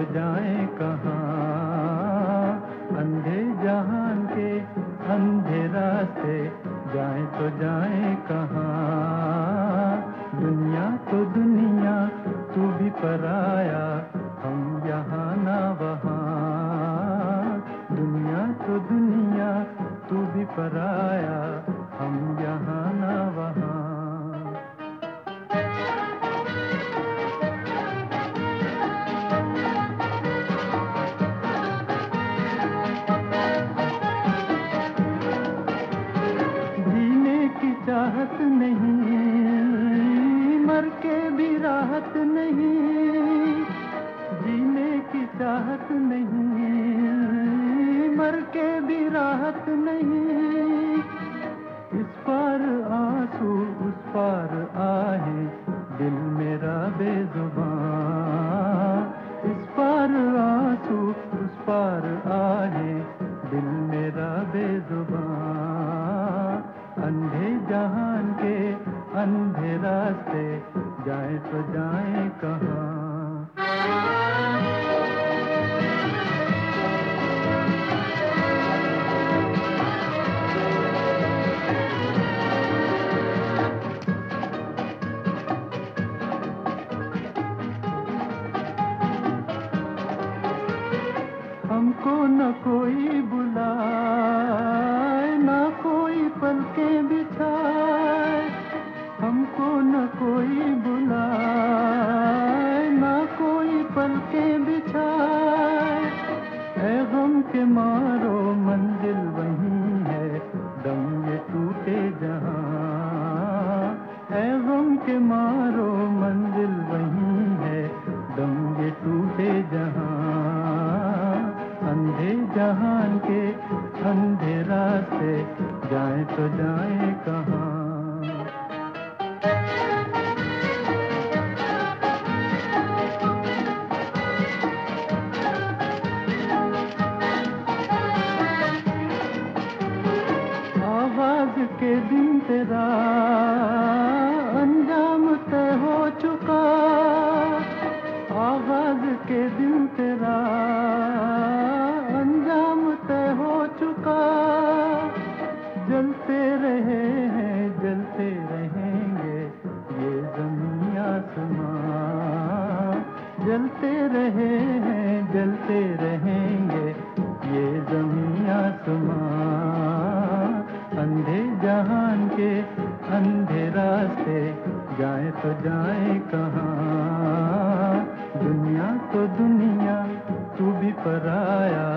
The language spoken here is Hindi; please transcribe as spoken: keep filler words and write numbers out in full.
तो जाएं कहाँ। अंधे जहान के अंधे रास्ते जाएं तो जाएं कहाँ। दुनिया तो दुनिया तू भी पराया, हम यहाँ ना वहाँ। दुनिया तो दुनिया तू भी पराया, हम यहाँ ना वहाँ। जीने की चाहत नहीं, मर के भी राहत नहीं। जीने की चाहत नहीं, मर के भी राहत नहीं। इस पार आंसू उस पार आहे, दिल मेरा बेजुबान। इस पार आंसू उस पार आहे, दिल मेरा बेजुबान। अंधे जहान के अंधे रास्ते जाएं तो जाएं कहाँ। हमको न कोई बुलाए, न कोई पलकें बिछाए। हमको न कोई बुलाए, न कोई पलकें बिछाए। ऐ गम के मारो मंजिल वहीं है, दम ये टूटे जहां। ऐ गम के मारो मंजिल वहीं है, दम ये टूटे जहां। अंधे जहान के अंधे रास्ते जाएं तो जाएं कहाँ। आवाज के दिन तेरा अंजाम तय हो चुका। आवाज के दिन तेरा अंजाम तय हो चुका। जलते रहे हैं जलते रहेंगे ये ज़मीं आसमां। जलते रहे हैं जलते रहेंगे ये ज़मीं आसमां। अंधे जहान के अंधे रास्ते जाएं तो जाएं कहाँ। दुनिया तो दुनिया तू भी पराया,